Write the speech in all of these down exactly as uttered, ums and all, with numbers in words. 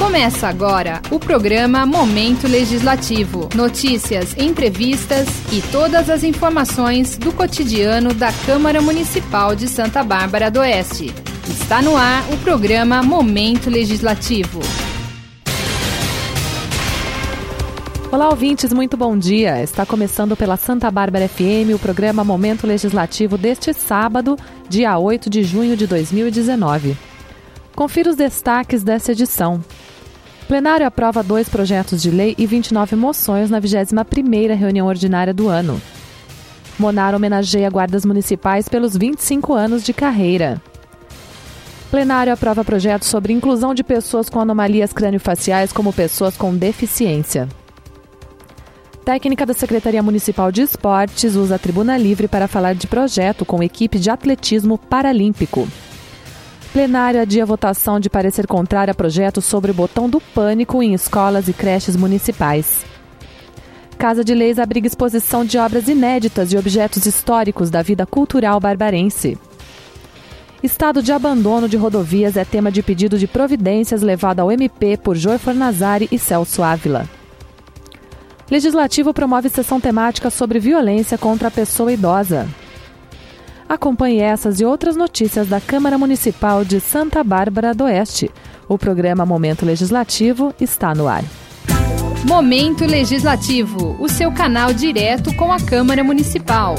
Começa agora o programa Momento Legislativo. Notícias, entrevistas e todas as informações do cotidiano da Câmara Municipal de Santa Bárbara do Oeste. Está no ar o programa Momento Legislativo. Olá, ouvintes, muito bom dia. Está começando pela Santa Bárbara F M o programa Momento Legislativo deste sábado, dia oito de junho de dois mil e dezenove. Confira os destaques dessa edição. Plenário aprova dois projetos de lei e vinte e nove moções na vigésima primeira reunião ordinária do ano. Monar homenageia guardas municipais pelos vinte e cinco anos de carreira. Plenário aprova projeto sobre inclusão de pessoas com anomalias craniofaciais como pessoas com deficiência. Técnica da Secretaria Municipal de Esportes usa a tribuna livre para falar de projeto com equipe de atletismo paralímpico. Plenário adia votação de parecer contrário a projeto sobre o botão do pânico em escolas e creches municipais. Casa de Leis abriga exposição de obras inéditas e objetos históricos da vida cultural barbarense. Estado de abandono de rodovias é tema de pedido de providências levado ao M P por Joy Fornazari e Celso Ávila. Legislativo promove sessão temática sobre violência contra a pessoa idosa. Acompanhe essas e outras notícias da Câmara Municipal de Santa Bárbara do Oeste. O programa Momento Legislativo está no ar. Momento Legislativo, o seu canal direto com a Câmara Municipal.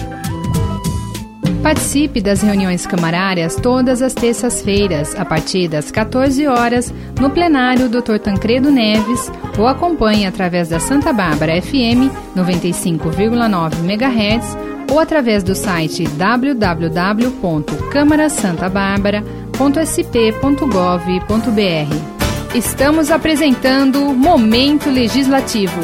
Participe das reuniões camarárias todas as terças-feiras, a partir das quatorze horas, no plenário doutor Tancredo Neves, ou acompanhe através da Santa Bárbara F M noventa e cinco vírgula nove megahertz ou através do site w w w ponto câmara santa bárbara ponto s p ponto gov ponto b r. Estamos apresentando Momento Legislativo.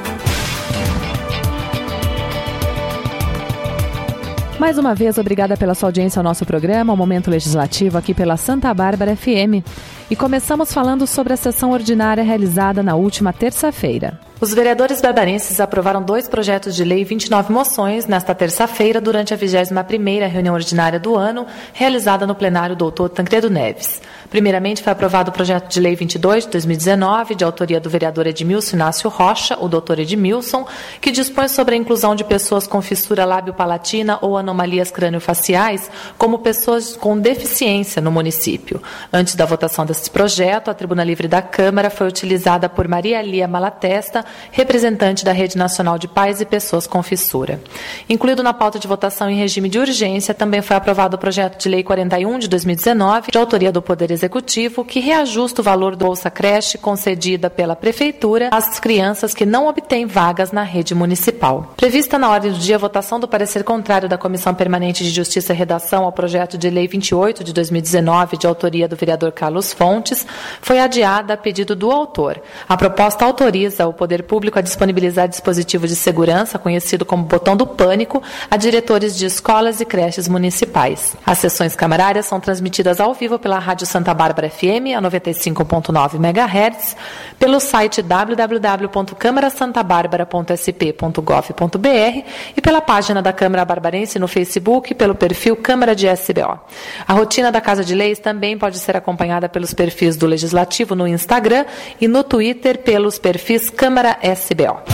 Mais uma vez, obrigada pela sua audiência ao nosso programa, o Momento Legislativo, aqui pela Santa Bárbara F M. E começamos falando sobre a sessão ordinária realizada na última terça-feira. Os vereadores barbarenses aprovaram dois projetos de lei e vinte e nove moções nesta terça-feira, durante a vigésima primeira reunião ordinária do ano, realizada no plenário doutor Tancredo Neves. Primeiramente, foi aprovado o projeto de lei vinte e dois de dois mil e dezenove, de autoria do vereador Edmilson Inácio Rocha, o doutor Edmilson, que dispõe sobre a inclusão de pessoas com fissura lábio-palatina ou anomalias craniofaciais como pessoas com deficiência no município. Antes da votação desse projeto, a tribuna livre da Câmara foi utilizada por Maria Lia Malatesta, representante da Rede Nacional de Pais e Pessoas com Fissura. Incluído na pauta de votação em regime de urgência, também foi aprovado o projeto de lei quarenta e um de dois mil e dezenove, de autoria do Poder Executivo, que reajusta o valor do Bolsa Creche concedida pela Prefeitura às crianças que não obtêm vagas na rede municipal. Prevista na ordem do dia a votação do parecer contrário da Comissão Permanente de Justiça e Redação ao projeto de lei vinte e oito de dois mil e dezenove, de autoria do vereador Carlos Fontes, foi adiada a pedido do autor. A proposta autoriza o Poder Público a disponibilizar dispositivo de segurança, conhecido como botão do pânico, a diretores de escolas e creches municipais. As sessões camarárias são transmitidas ao vivo pela Rádio Santa Bárbara F M, a noventa e cinco ponto nove megahertz, pelo site w w w ponto câmara santa bárbara ponto s p ponto gov ponto b r e pela página da Câmara Barbarense no Facebook, pelo perfil Câmara de S B O. A rotina da Casa de Leis também pode ser acompanhada pelos perfis do Legislativo no Instagram e no Twitter pelos perfis Câmara S B O.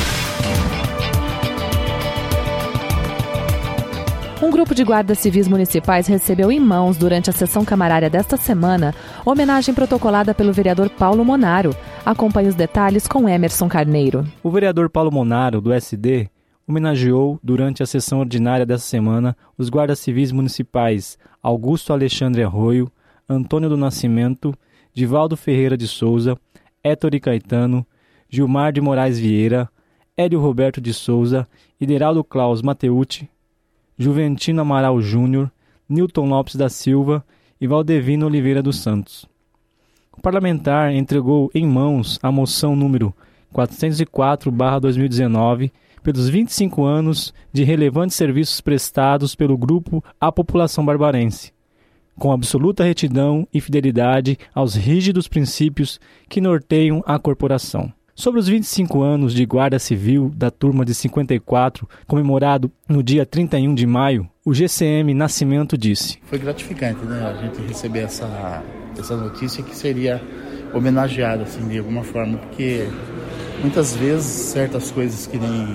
Um grupo de guardas civis municipais recebeu em mãos, durante a sessão camarária desta semana, homenagem protocolada pelo vereador Paulo Monaro. Acompanhe os detalhes com Emerson Carneiro. O vereador Paulo Monaro, do S D, homenageou, durante a sessão ordinária desta semana, os guardas civis municipais Augusto Alexandre Arroio, Antônio do Nascimento, Divaldo Ferreira de Souza, Héctor Caetano, Gilmar de Moraes Vieira, Hélio Roberto de Souza, Ideraldo Claus Mateucci, Juventino Amaral Júnior, Nilton Lopes da Silva e Valdevino Oliveira dos Santos. O parlamentar entregou em mãos a moção número quatrocentos e quatro barra dois mil e dezenove pelos vinte e cinco anos de relevantes serviços prestados pelo grupo à população barbarense, com absoluta retidão e fidelidade aos rígidos princípios que norteiam a corporação. Sobre os vinte e cinco anos de Guarda Civil da Turma de cinquenta e quatro, comemorado no dia trinta e um de maio, o G C M Nascimento disse: Foi gratificante, né, a gente receber essa, essa notícia que seria homenageado, assim, de alguma forma, porque muitas vezes certas coisas que nem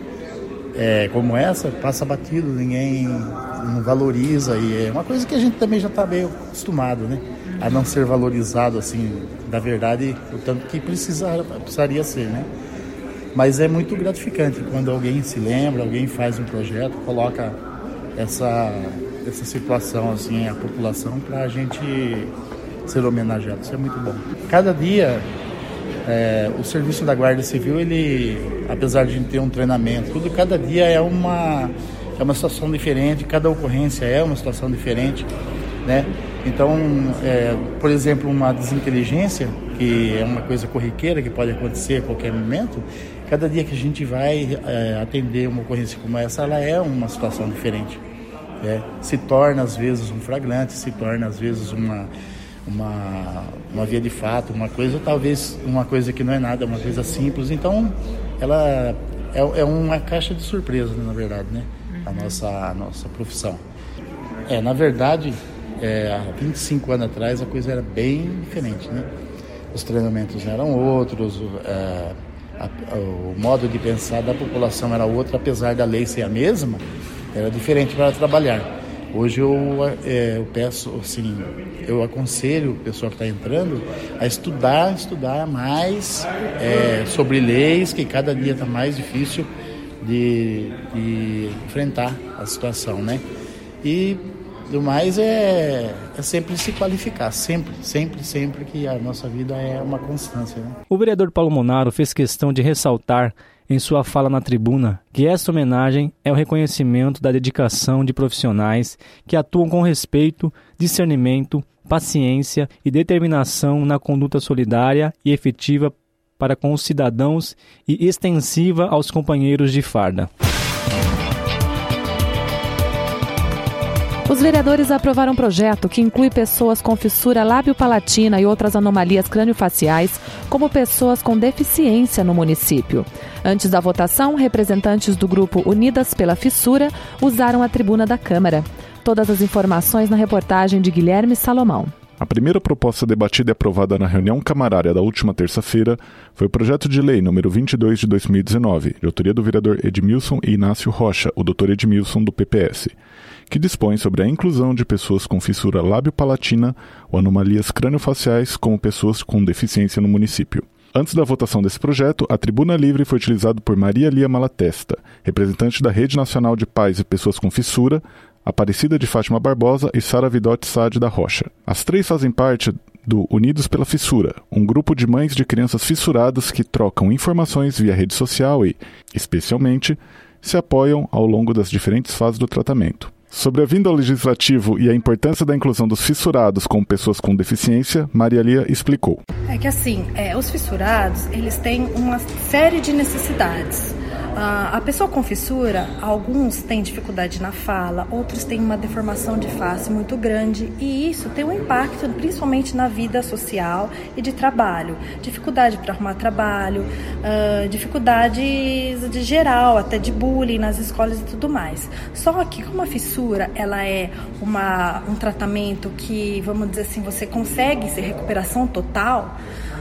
é, como essa passa batido, ninguém não valoriza, e é uma coisa que a gente também já está meio acostumado, né, a não ser valorizado, assim, da verdade, o tanto que precisa, precisaria ser, né? Mas é muito gratificante quando alguém se lembra, alguém faz um projeto, coloca essa, essa situação, assim, a população, para a gente ser homenageado. Isso é muito bom. Cada dia, é, o serviço da Guarda Civil, ele, apesar de ter um treinamento, tudo, cada dia é uma, é uma situação diferente, cada ocorrência é uma situação diferente, né? Então, é, por exemplo, uma desinteligência, que é uma coisa corriqueira, que pode acontecer a qualquer momento, cada dia que a gente vai é, atender uma ocorrência como essa, ela é uma situação diferente. É, se torna, às vezes, um flagrante, se torna, às vezes, uma, uma, uma via de fato, uma coisa, talvez uma coisa que não é nada, uma coisa simples. Então, ela é, é uma caixa de surpresa, né, na verdade, né? A nossa, a nossa profissão. É, na verdade, é, há vinte e cinco anos atrás, a coisa era bem diferente, né? Os treinamentos eram outros, é, a, a, o modo de pensar da população era outro, apesar da lei ser a mesma, era diferente para trabalhar. Hoje eu, é, eu peço, assim, eu aconselho o pessoal que está entrando a estudar, estudar mais é, sobre leis, que cada dia está mais difícil de, de enfrentar a situação, né? E do mais é, é sempre se qualificar, sempre, sempre, sempre, que a nossa vida é uma constância, né? O vereador Paulo Monaro fez questão de ressaltar em sua fala na tribuna que esta homenagem é o reconhecimento da dedicação de profissionais que atuam com respeito, discernimento, paciência e determinação na conduta solidária e efetiva para com os cidadãos e extensiva aos companheiros de farda. Os vereadores aprovaram um projeto que inclui pessoas com fissura lábio-palatina e outras anomalias crânio-faciais como pessoas com deficiência no município. Antes da votação, representantes do grupo Unidas pela Fissura usaram a tribuna da Câmara. Todas as informações na reportagem de Guilherme Salomão. A primeira proposta debatida e aprovada na reunião camarária da última terça-feira foi o projeto de lei número vinte e dois de dois mil e dezenove, de autoria do vereador Edmilson e Inácio Rocha, o doutor Edmilson do P P S, que dispõe sobre a inclusão de pessoas com fissura lábio-palatina ou anomalias crânio-faciais como pessoas com deficiência no município. Antes da votação desse projeto, a tribuna livre foi utilizada por Maria Lia Malatesta, representante da Rede Nacional de Pais e Pessoas com Fissura, Aparecida de Fátima Barbosa e Sara Vidotti Sade da Rocha. As três fazem parte do Unidos pela Fissura, um grupo de mães de crianças fissuradas que trocam informações via rede social e, especialmente, se apoiam ao longo das diferentes fases do tratamento. Sobre a vinda ao Legislativo e a importância da inclusão dos fissurados como pessoas com deficiência, Maria Lia explicou. É que assim, é, os fissurados, eles têm uma série de necessidades. Uh, a pessoa com fissura, alguns têm dificuldade na fala, outros têm uma deformação de face muito grande, e isso tem um impacto principalmente na vida social e de trabalho. Dificuldade para arrumar trabalho, uh, dificuldades de geral, até de bullying nas escolas e tudo mais. Só que como a fissura, ela é uma, um tratamento que, vamos dizer assim, você consegue ser recuperação total,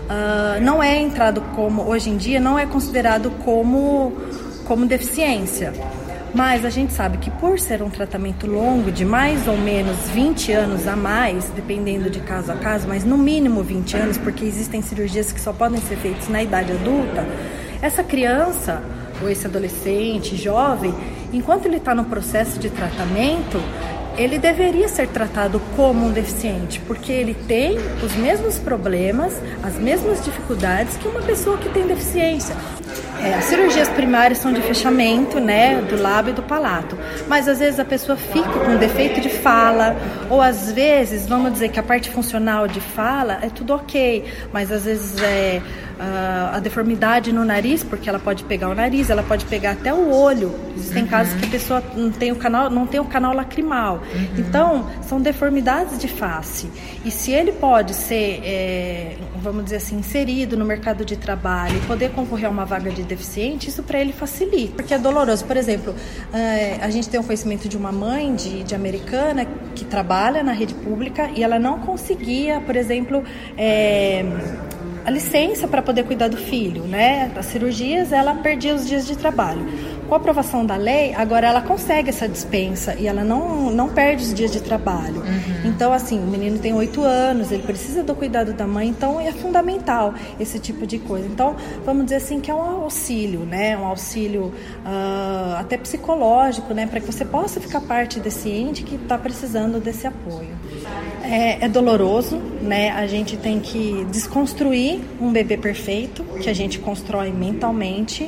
uh, não é entrado como, hoje em dia, não é considerado como como deficiência, mas a gente sabe que por ser um tratamento longo de mais ou menos vinte anos a mais, dependendo de caso a caso, mas no mínimo vinte anos, porque existem cirurgias que só podem ser feitas na idade adulta, essa criança ou esse adolescente, jovem, enquanto ele está no processo de tratamento, ele deveria ser tratado como um deficiente, porque ele tem os mesmos problemas, as mesmas dificuldades que uma pessoa que tem deficiência. É, as cirurgias primárias são de fechamento, né, do lábio e do palato, mas às vezes a pessoa fica com defeito de fala, ou às vezes, vamos dizer que a parte funcional de fala é tudo ok, mas às vezes é a, a deformidade no nariz, porque ela pode pegar o nariz, ela pode pegar até o olho. Existem uhum. casos que a pessoa não tem o canal, não tem o canal lacrimal. Uhum. Então, são deformidades de face. E se ele pode ser, é, vamos dizer assim, inserido no mercado de trabalho e poder concorrer a uma vaga de deficiente, isso para ele facilita, porque é doloroso. Por exemplo, a gente tem o conhecimento de uma mãe de, de americana que trabalha na rede pública e ela não conseguia, por exemplo, é, a licença para poder cuidar do filho, né? As cirurgias, ela perdia os dias de trabalho. Com a aprovação da lei, agora ela consegue essa dispensa e ela não, não perde os dias de trabalho. Uhum. Então, assim, o menino tem oito anos, ele precisa do cuidado da mãe, então é fundamental esse tipo de coisa. Então, vamos dizer assim que é um auxílio, né? Um auxílio uh, até psicológico, né? Para que você possa ficar parte desse ente que está precisando desse apoio. É, é doloroso, né? A gente tem que desconstruir um bebê perfeito, que a gente constrói mentalmente,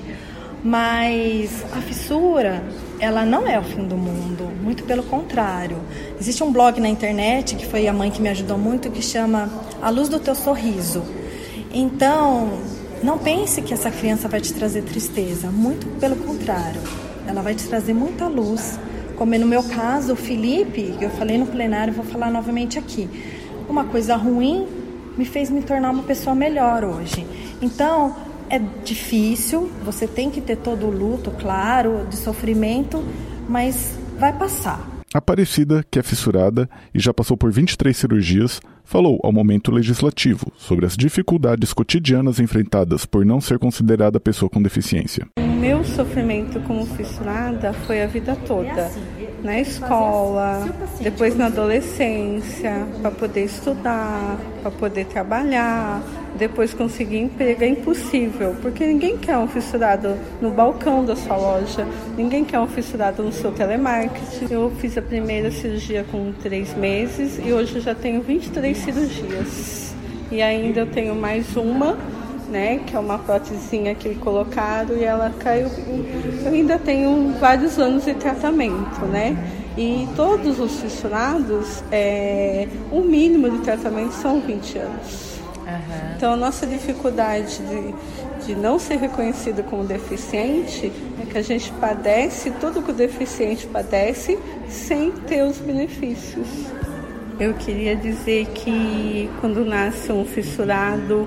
mas a fissura, ela não é o fim do mundo, muito pelo contrário. Existe um blog na internet, que foi a mãe que me ajudou muito, que chama A Luz do Teu Sorriso. Então, não pense que essa criança vai te trazer tristeza, muito pelo contrário. Ela vai te trazer muita luz, como no meu caso, o Felipe, que eu falei no plenário, vou falar novamente aqui. Uma coisa ruim me fez me tornar uma pessoa melhor hoje. Então, é difícil, você tem que ter todo o luto, claro, de sofrimento, mas vai passar. Aparecida, que é fissurada e já passou por vinte e três cirurgias, falou ao Momento Legislativo sobre as dificuldades cotidianas enfrentadas por não ser considerada pessoa com deficiência. O meu sofrimento como fissurada foi a vida toda. Na escola, depois na adolescência, para poder estudar, para poder trabalhar, depois conseguir emprego é impossível, porque ninguém quer um fissurado no balcão da sua loja, ninguém quer um fissurado no seu telemarketing. Eu fiz a primeira cirurgia com três meses e hoje eu já tenho vinte e três cirurgias. E ainda eu tenho mais uma, né, que é uma prótesezinha que colocaram e ela caiu. Eu ainda tenho vários anos de tratamento, né? E todos os fissurados, é, o mínimo de tratamento são vinte anos. Uhum. Então a nossa dificuldade de, de não ser reconhecido como deficiente é que a gente padece tudo que o deficiente padece sem ter os benefícios. Eu queria dizer que quando nasce um fissurado,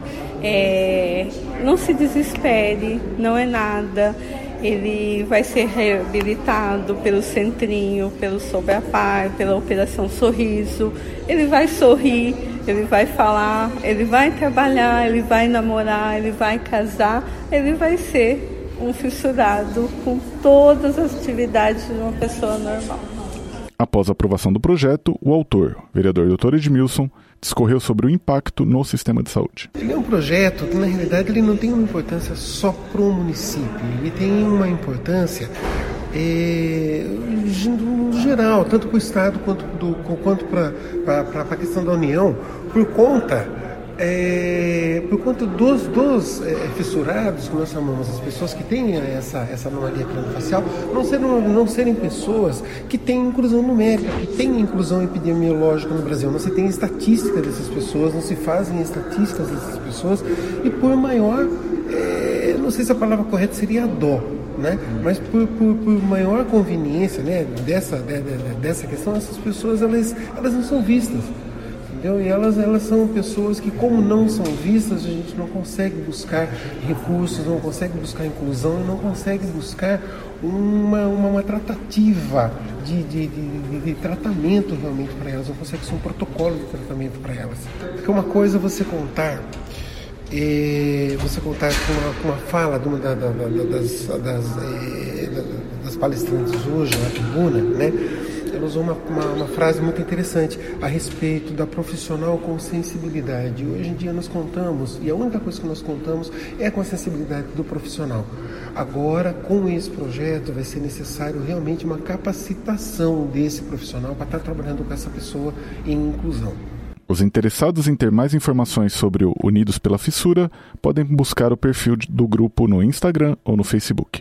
é, não se desespere, não é nada. Ele vai ser reabilitado pelo centrinho, pelo Sobre a Par, pela Operação Sorriso. Ele vai sorrir, ele vai falar, ele vai trabalhar, ele vai namorar, ele vai casar. Ele vai ser um fissurado com todas as atividades de uma pessoa normal. Após a aprovação do projeto, o autor, o vereador doutor Edmilson, discorreu sobre o impacto no sistema de saúde. Ele é um projeto que, na realidade, ele não tem uma importância só para o município. Ele tem uma importância é, no geral, tanto para o Estado quanto, quanto para a questão da União, por conta... É, por conta dos, dos é, fissurados, que nós chamamos as pessoas que têm essa, essa anomalia craniofacial, não serem, não serem pessoas que têm inclusão numérica, que têm inclusão epidemiológica no Brasil. Não se tem estatística dessas pessoas, não se fazem estatísticas dessas pessoas, e por maior, é, não sei se a palavra correta seria a dó, né? Mas por, por, por maior conveniência, né, dessa, de, de, dessa questão, essas pessoas elas, elas não são vistas. E elas, elas são pessoas que, como não são vistas, a gente não consegue buscar recursos, não consegue buscar inclusão e não consegue buscar uma, uma, uma tratativa de, de, de, de tratamento realmente para elas, não consegue ser um protocolo de tratamento para elas. Porque uma coisa é você contar, é, você contar com uma, com uma fala de uma da, da, da, das, das, é, das palestrantes hoje na tribuna, né? Ela usou uma, uma, uma frase muito interessante a respeito da profissional com sensibilidade. Hoje em dia nós contamos, e a única coisa que nós contamos é com a sensibilidade do profissional. Agora, com esse projeto, vai ser necessário realmente uma capacitação desse profissional para estar trabalhando com essa pessoa em inclusão. Os interessados em ter mais informações sobre o Unidos pela Fissura podem buscar o perfil do grupo no Instagram ou no Facebook.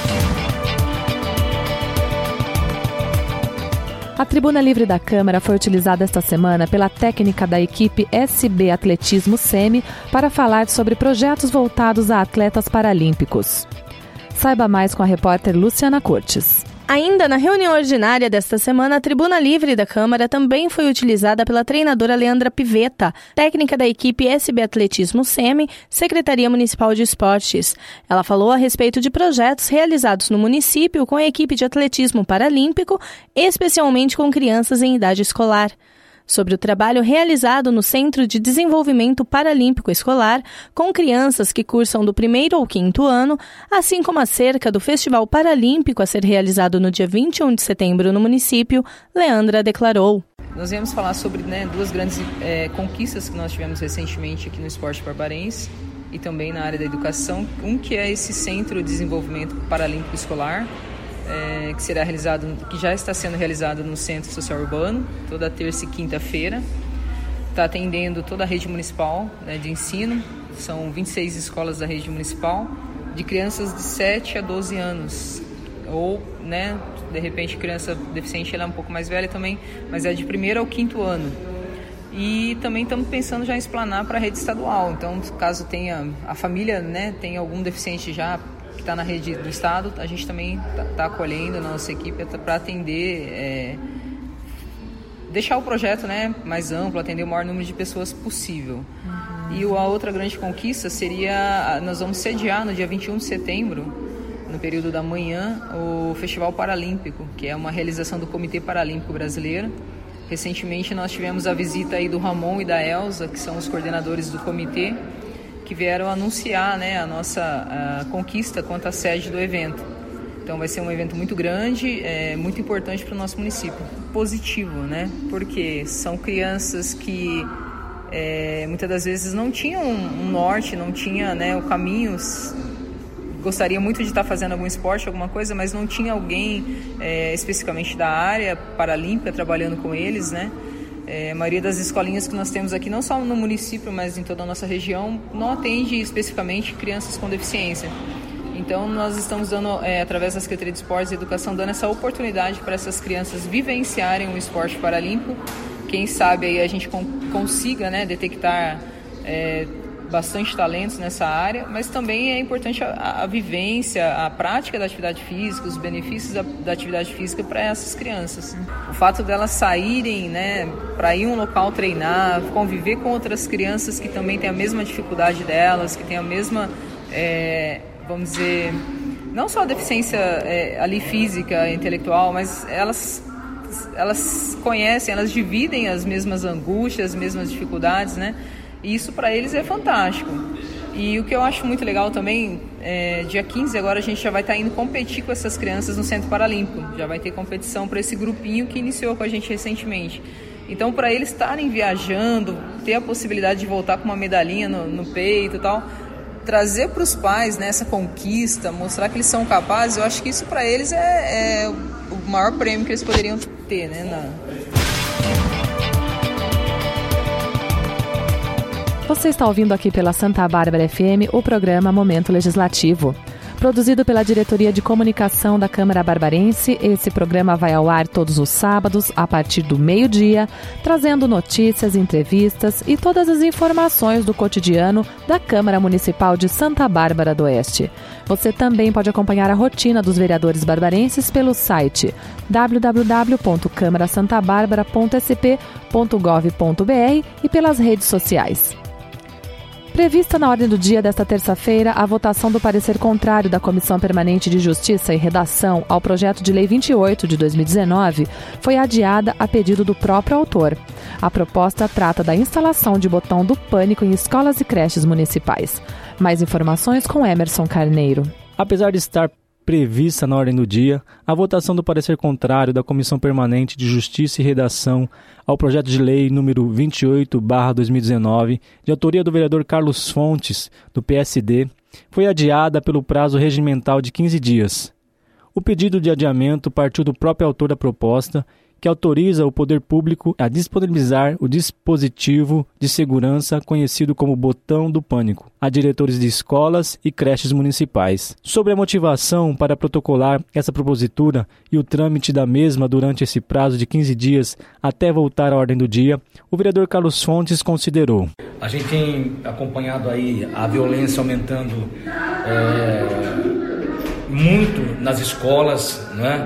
A Tribuna Livre da Câmara foi utilizada esta semana pela técnica da equipe S B Atletismo Semi para falar sobre projetos voltados a atletas paralímpicos. Saiba mais com a repórter Luciana Cortes. Ainda na reunião ordinária desta semana, a tribuna livre da Câmara também foi utilizada pela treinadora Leandra Pivetta, técnica da equipe S B Atletismo SEMI, Secretaria Municipal de Esportes. Ela falou a respeito de projetos realizados no município com a equipe de atletismo paralímpico, especialmente com crianças em idade escolar. Sobre o trabalho realizado no Centro de Desenvolvimento Paralímpico Escolar, com crianças que cursam do primeiro ao quinto ano, assim como acerca do Festival Paralímpico a ser realizado no dia vinte e um de setembro no município, Leandra declarou. Nós viemos falar sobre né, duas grandes é, conquistas que nós tivemos recentemente aqui no esporte barbarense e também na área da educação. Um que é esse Centro de Desenvolvimento Paralímpico Escolar, É, que será realizado, que já está sendo realizado no Centro Social Urbano, toda terça e quinta-feira. Está atendendo toda a rede municipal né, de ensino, são vinte e seis escolas da rede municipal, de crianças de sete a doze anos, ou, né, de repente, criança deficiente, ela é um pouco mais velha também, mas é de primeiro ao quinto ano. E também estamos pensando já em explanar para a rede estadual, então, caso tenha, a família né, tenha algum deficiente já, que está na rede do Estado, a gente também está tá acolhendo a nossa equipe para atender, é, deixar o projeto né, mais amplo, atender o maior número de pessoas possível. Uhum. E a outra grande conquista seria, nós vamos sediar no dia vinte e um de setembro, no período da manhã, o Festival Paralímpico, que é uma realização do Comitê Paralímpico Brasileiro. Recentemente nós tivemos a visita aí do Ramon e da Elza, que são os coordenadores do comitê, que vieram anunciar né, a nossa a conquista quanto à sede do evento. Então vai ser um evento muito grande, é, muito importante para o nosso município. Positivo, né? Porque são crianças que é, muitas das vezes não tinham um norte, não tinha né, o caminho, gostaria muito de estar fazendo algum esporte, alguma coisa, mas não tinha alguém é, especificamente da área paralímpica trabalhando com eles, né? É, a maioria das escolinhas que nós temos aqui, não só no município, mas em toda a nossa região, não atende especificamente crianças com deficiência. Então, nós estamos dando, é, através da Secretaria de Esportes e Educação, dando essa oportunidade para essas crianças vivenciarem o esporte paralímpico. Quem sabe aí a gente com, consiga né, detectar é, bastante talentos nessa área, mas também é importante a, a vivência, a prática da atividade física, os benefícios da, da atividade física para essas crianças. O fato delas saírem né, para ir a um local treinar, conviver com outras crianças que também têm a mesma dificuldade delas, que têm a mesma, é, vamos dizer, não só a deficiência é, ali física, intelectual, mas elas, elas conhecem, elas dividem as mesmas angústias, as mesmas dificuldades, né? E isso para eles é fantástico. E o que eu acho muito legal também, é, dia quinze agora a gente já vai estar indo competir com essas crianças no Centro Paralímpico. Já vai ter competição para esse grupinho que iniciou com a gente recentemente. Então, para eles estarem viajando, ter a possibilidade de voltar com uma medalhinha no, no peito e tal, trazer para os pais né, essa conquista, mostrar que eles são capazes, eu acho que isso para eles é, é o maior prêmio que eles poderiam ter, né? Na... Você está ouvindo aqui pela Santa Bárbara F M o programa Momento Legislativo. Produzido pela Diretoria de Comunicação da Câmara Barbarense, esse programa vai ao ar todos os sábados, a partir do meio-dia, trazendo notícias, entrevistas e todas as informações do cotidiano da Câmara Municipal de Santa Bárbara do Oeste. Você também pode acompanhar a rotina dos vereadores barbarenses pelo site w w w ponto câmara santa bárbara ponto s p ponto gov ponto b r e pelas redes sociais. Prevista na ordem do dia desta terça-feira, a votação do parecer contrário da Comissão Permanente de Justiça e Redação ao projeto de Lei vinte e oito de dois mil e dezenove foi adiada a pedido do próprio autor. A proposta trata da instalação de botão do pânico em escolas e creches municipais. Mais informações com Emerson Carneiro. Apesar de estar prevista na ordem do dia, a votação do parecer contrário da Comissão Permanente de Justiça e Redação ao projeto de lei número vinte e oito barra dois mil e dezenove, de autoria do vereador Carlos Fontes, do P S D, foi adiada pelo prazo regimental de quinze dias. O pedido de adiamento partiu do próprio autor da proposta, que autoriza o poder público a disponibilizar o dispositivo de segurança conhecido como botão do pânico a diretores de escolas e creches municipais. Sobre a motivação para protocolar essa propositura e o trâmite da mesma durante esse prazo de quinze dias até voltar à ordem do dia, o vereador Carlos Fontes considerou: a gente tem acompanhado aí a violência aumentando é, muito nas escolas, não é?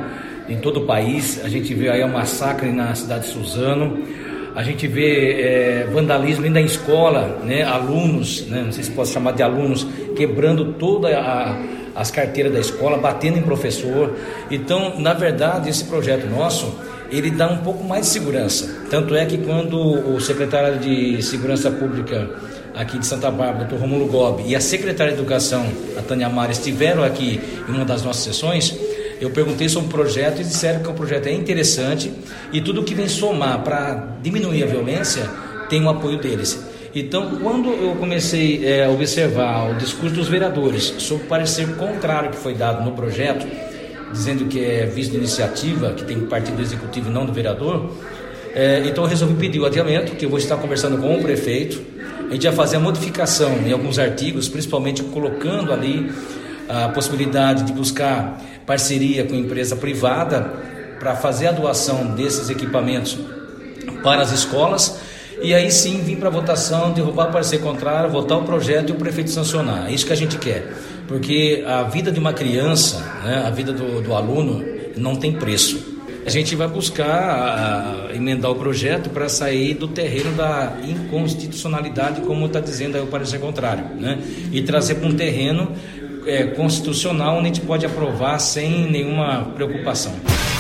em todo o país. A gente vê aí um massacre na cidade de Suzano. A gente vê é, vandalismo ainda em escola, né? Alunos, né? Não sei se pode chamar de alunos, quebrando todas as carteiras da escola, batendo em professor. Então, na verdade, esse projeto nosso, ele dá um pouco mais de segurança. Tanto é que quando o secretário de Segurança Pública aqui de Santa Bárbara, doutor Romulo Gobi, e a secretária de Educação, a Tânia Mara, estiveram aqui em uma das nossas sessões, eu perguntei sobre o projeto e disseram que o projeto é interessante e tudo que vem somar para diminuir a violência tem o apoio deles. Então, quando eu comecei é, a observar o discurso dos vereadores sobre o parecer contrário que foi dado no projeto, dizendo que é visto de iniciativa, que tem partido executivo e não do vereador, é, então eu resolvi pedir o adiamento, que eu vou estar conversando com o prefeito. A gente vai fazer a modificação em alguns artigos, principalmente colocando ali a possibilidade de buscar parceria com empresa privada para fazer a doação desses equipamentos para as escolas e aí sim vir para a votação, derrubar o parecer contrário, votar o projeto e o prefeito sancionar. É isso que a gente quer, porque a vida de uma criança, né, a vida do, do aluno não tem preço. A gente vai buscar a, a, emendar o projeto para sair do terreno da inconstitucionalidade, como está dizendo aí o parecer contrário, né, e trazer para um terreno É, constitucional, onde a gente pode aprovar sem nenhuma preocupação.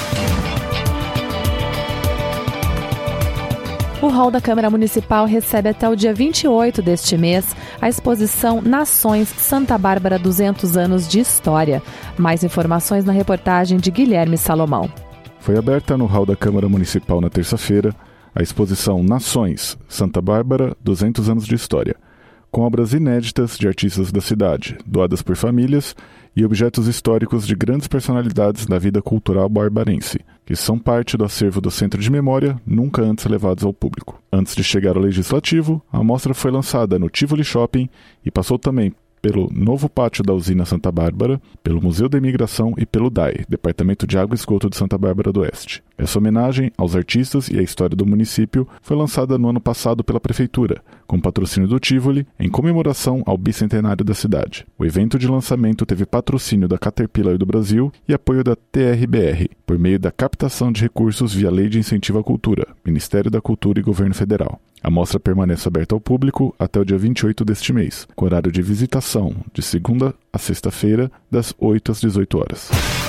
O hall da Câmara Municipal recebe até o dia vinte e oito deste mês a exposição Nações Santa Bárbara duzentos anos de História. Mais informações na reportagem de Guilherme Salomão. Foi aberta no hall da Câmara Municipal na terça-feira a exposição Nações Santa Bárbara duzentos anos de História, com obras inéditas de artistas da cidade, doadas por famílias e objetos históricos de grandes personalidades da vida cultural barbarense, que são parte do acervo do Centro de Memória, nunca antes levados ao público. Antes de chegar ao Legislativo, a mostra foi lançada no Tivoli Shopping e passou também pelo novo pátio da usina Santa Bárbara, pelo Museu da Imigração e pelo D A E, Departamento de Água e Esgoto de Santa Bárbara do Oeste. Essa homenagem aos artistas e à história do município foi lançada no ano passado pela Prefeitura, com patrocínio do Tivoli, em comemoração ao bicentenário da cidade. O evento de lançamento teve patrocínio da Caterpillar do Brasil e apoio da T R B R, por meio da captação de recursos via Lei de Incentivo à Cultura, Ministério da Cultura e Governo Federal. A mostra permanece aberta ao público até o dia vinte e oito deste mês, com horário de visitação de segunda a sexta-feira, das oito às dezoito horas.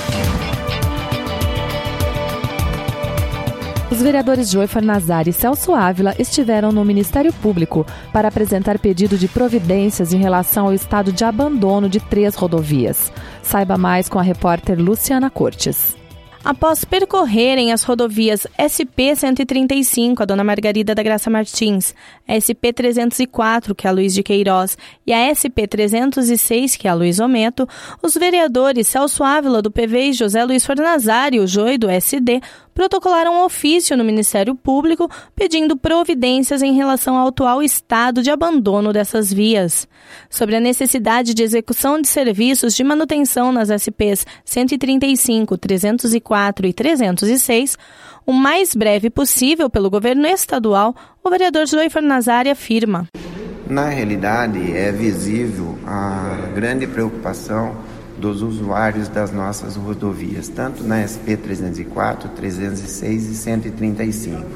Os vereadores Joy Fornazari e Celso Ávila estiveram no Ministério Público para apresentar pedido de providências em relação ao estado de abandono de três rodovias. Saiba mais com a repórter Luciana Cortes. Após percorrerem as rodovias S P cento e trinta e cinco, a Dona Margarida da Graça Martins, a S P trezentos e quatro, que é a Luiz de Queiroz, e a S P trezentos e seis, que é a Luiz Ometo, os vereadores Celso Ávila, do P V, e José Luiz Fornazari, o Joy, do S D, protocolaram um ofício no Ministério Público pedindo providências em relação ao atual estado de abandono dessas vias. Sobre a necessidade de execução de serviços de manutenção nas S Ps cento e trinta e cinco, trezentos e quatro e trezentos e seis, o mais breve possível pelo governo estadual, o vereador Joy Fornazari afirma. Na realidade, é visível a grande preocupação dos usuários das nossas rodovias, tanto na S P trezentos e quatro, trezentos e seis e cento e trinta e cinco.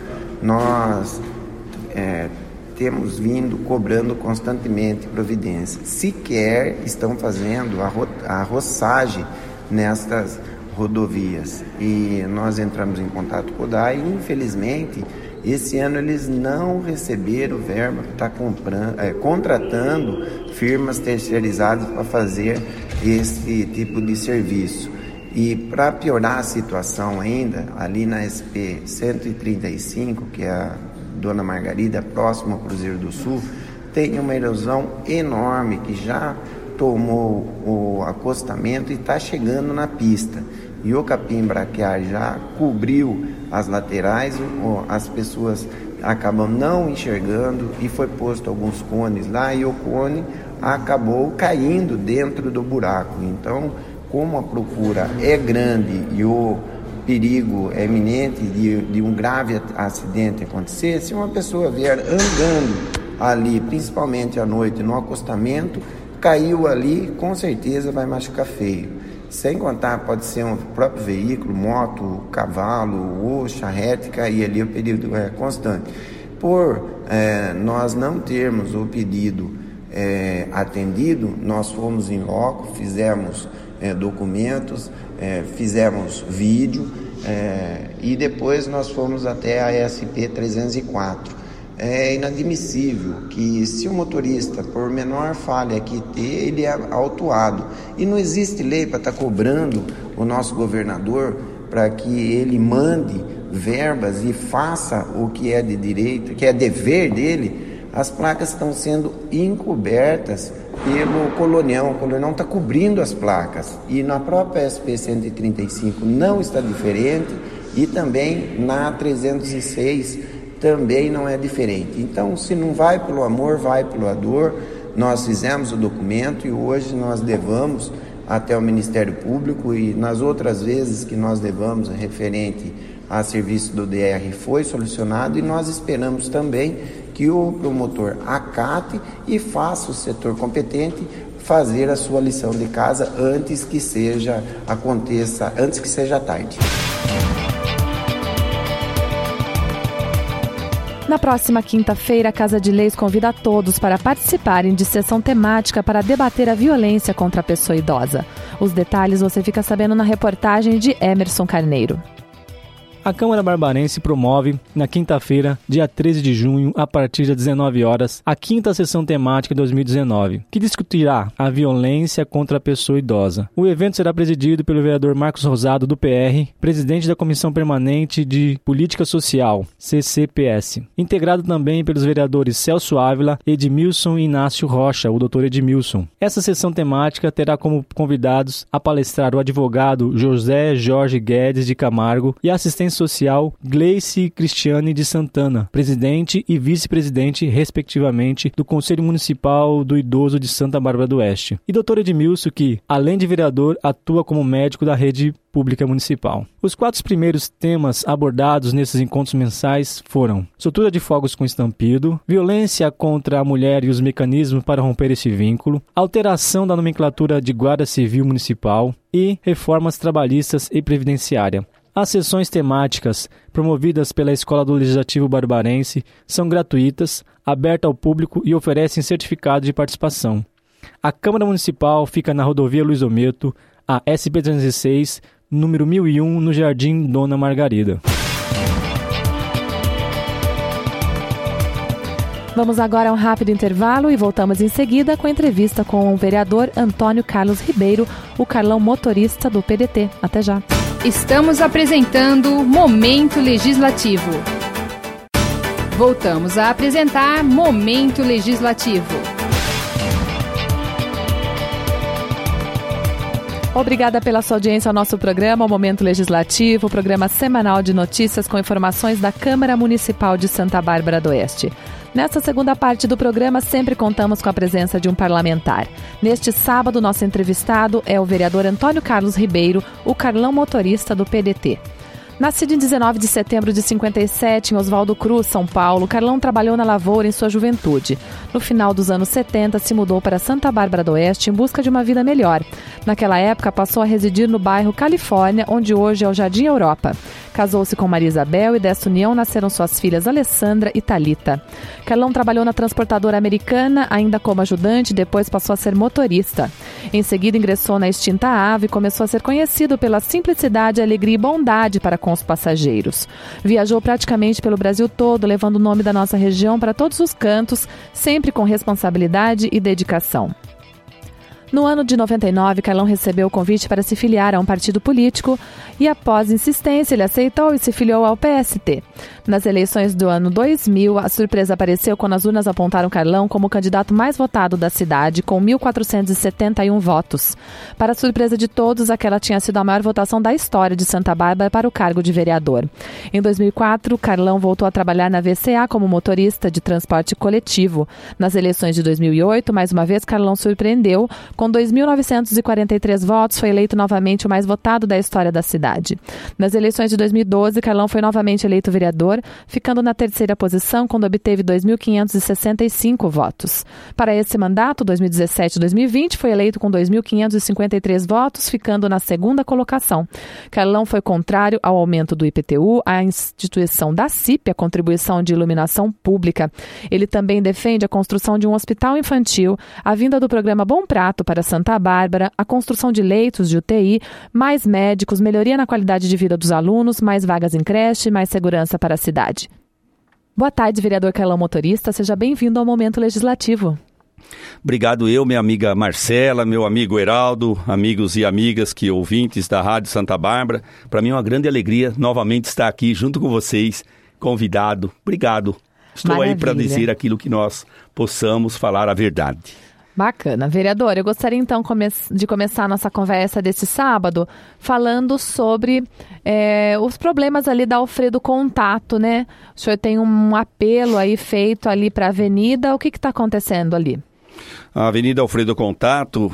Nós é, temos vindo cobrando constantemente providências. Sequer estão fazendo a, ro- a roçagem nestas rodovias. E nós entramos em contato com o D A E e, infelizmente, esse ano eles não receberam verba para estar comprando, é, contratando firmas terceirizadas para fazer esse tipo de serviço. E para piorar a situação ainda, ali na S P cento e trinta e cinco, que é a Dona Margarida, próximo ao Cruzeiro do Sul, tem uma erosão enorme que já tomou o acostamento e está chegando na pista. E o capim braquiário já cobriu as laterais, as pessoas acabam não enxergando e foi posto alguns cones lá e o cone acabou caindo dentro do buraco. Então, como a procura é grande e o perigo é iminente de, de um grave acidente acontecer, se uma pessoa vier andando ali, principalmente à noite, no acostamento, caiu ali, com certeza vai machucar feio. Sem contar, pode ser um próprio veículo, moto, cavalo ou charrete, cair ali o período é constante. Por é, nós não termos o pedido é, atendido, nós fomos em loco, fizemos é, documentos, é, fizemos vídeo é, e depois nós fomos até a S P trezentos e quatro. É inadmissível que, se o motorista, por menor falha que ter, ele é autuado. E não existe lei para estar cobrando o nosso governador para que ele mande verbas e faça o que é de direito, que é dever dele. As placas estão sendo encobertas pelo colonião. O colonião está cobrindo as placas. E na própria S P cento e trinta e cinco não está diferente. E também na trezentos e seis também não é diferente. Então, se não vai pelo amor, vai pela dor. Nós fizemos o documento e hoje nós levamos até o Ministério Público, e nas outras vezes que nós levamos referente a serviço do D R foi solucionado, e nós esperamos também que o promotor acate e faça o setor competente fazer a sua lição de casa antes que seja aconteça, antes que seja tarde. Na próxima quinta-feira, a Casa de Leis convida a todos para participarem de sessão temática para debater a violência contra a pessoa idosa. Os detalhes você fica sabendo na reportagem de Emerson Carneiro. A Câmara Barbarense promove, na quinta-feira, dia treze de junho, a partir das dezenove horas, a quinta sessão temática de dois mil e dezenove, que discutirá a violência contra a pessoa idosa. O evento será presidido pelo vereador Marcos Rosado, do P R, presidente da Comissão Permanente de Política Social, C C P S, integrado também pelos vereadores Celso Ávila, Edmilson e Inácio Rocha, o doutor Edmilson. Essa sessão temática terá como convidados a palestrar o advogado José Jorge Guedes de Camargo e a assistência social Gleice Cristiane de Santana, presidente e vice-presidente, respectivamente, do Conselho Municipal do Idoso de Santa Bárbara do Oeste. E doutor Edmilson, que, além de vereador, atua como médico da rede pública municipal. Os quatro primeiros temas abordados nesses encontros mensais foram soltura de fogos com estampido, violência contra a mulher e os mecanismos para romper esse vínculo, alteração da nomenclatura de Guarda Civil Municipal e reformas trabalhistas e previdenciária. As sessões temáticas, promovidas pela Escola do Legislativo Barbarense, são gratuitas, abertas ao público e oferecem certificado de participação. A Câmara Municipal fica na rodovia Luiz Ometo, a S P trezentos e seis, número mil e um, no Jardim Dona Margarida. Vamos agora a um rápido intervalo e voltamos em seguida com a entrevista com o vereador Antônio Carlos Ribeiro, o Carlão motorista do P D T. Até já. Estamos apresentando Momento Legislativo. Voltamos a apresentar Momento Legislativo. Obrigada pela sua audiência ao nosso programa Momento Legislativo, programa semanal de notícias com informações da Câmara Municipal de Santa Bárbara do Oeste. Nesta segunda parte do programa, sempre contamos com a presença de um parlamentar. Neste sábado, nosso entrevistado é o vereador Antônio Carlos Ribeiro, o Carlão motorista do P D T. Nascido em dezenove de setembro de cinquenta e sete, em Oswaldo Cruz, São Paulo, Carlão trabalhou na lavoura em sua juventude. No final dos anos setenta, se mudou para Santa Bárbara do Oeste em busca de uma vida melhor. Naquela época, passou a residir no bairro Califórnia, onde hoje é o Jardim Europa. Casou-se com Maria Isabel e dessa união nasceram suas filhas Alessandra e Thalita. Carlão trabalhou na transportadora Americana, ainda como ajudante, depois passou a ser motorista. Em seguida, ingressou na extinta Ave e começou a ser conhecido pela simplicidade, alegria e bondade para com os passageiros. Viajou praticamente pelo Brasil todo, levando o nome da nossa região para todos os cantos, sempre com responsabilidade e dedicação. No ano de noventa e nove, Carlão recebeu o convite para se filiar a um partido político e, após insistência, ele aceitou e se filiou ao P S T. Nas eleições do ano dois mil, a surpresa apareceu quando as urnas apontaram Carlão como o candidato mais votado da cidade, com mil quatrocentos e setenta e um votos. Para a surpresa de todos, aquela tinha sido a maior votação da história de Santa Bárbara para o cargo de vereador. Em dois mil e quatro, Carlão voltou a trabalhar na V C A como motorista de transporte coletivo. Nas eleições de dois mil e oito, mais uma vez, Carlão surpreendeu Com dois mil novecentos e quarenta e três votos, foi eleito novamente o mais votado da história da cidade. Nas eleições de dois mil e doze, Carlão foi novamente eleito vereador, ficando na terceira posição quando obteve dois mil quinhentos e sessenta e cinco votos. Para esse mandato, dois mil e dezessete a dois mil e vinte, foi eleito com dois mil quinhentos e cinquenta e três votos, ficando na segunda colocação. Carlão foi contrário ao aumento do I P T U, à instituição da C I P, a contribuição de iluminação pública. Ele também defende a construção de um hospital infantil, a vinda do programa Bom Prato para Santa Bárbara, a construção de leitos de U T I, mais médicos, melhoria na qualidade de vida dos alunos, mais vagas em creche, mais segurança para a cidade. Boa tarde, vereador Carlão Motorista. Seja bem-vindo ao Momento Legislativo. Obrigado eu, minha amiga Marcela, meu amigo Heraldo, amigos e amigas que ouvintes da Rádio Santa Bárbara. Para mim é uma grande alegria novamente estar aqui junto com vocês, convidado. Obrigado. Estou Maravilha. Aí para dizer aquilo que nós possamos falar a verdade. Bacana. Vereador, eu gostaria então come- de começar a nossa conversa desse sábado falando sobre é, os problemas ali da Alfredo Contato, né? O senhor tem um apelo aí feito ali para a avenida. O que está acontecendo ali? A Avenida Alfredo Contato,